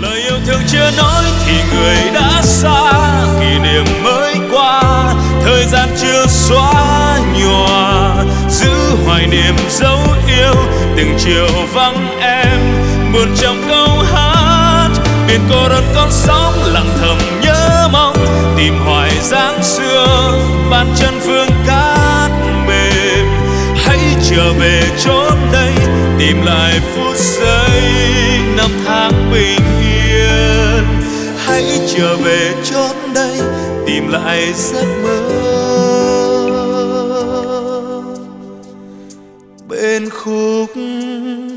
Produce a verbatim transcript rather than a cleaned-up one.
Lời yêu thương chưa nói thì người đã xa, kỷ niệm mới qua, thời gian chưa xóa nhòa, giữ hoài niệm dấu yêu từng chiều vắng em. Buồn trong câu hát, biển cô đơn con sóng lặng thầm nhớ mong, tìm hoài dáng xưa bàn chân phương cát mềm. Hãy trở về chốn đây, tìm lại phút giây năm tháng bình yên. Hãy trở về chốn đây, tìm lại giấc mơ bên khúc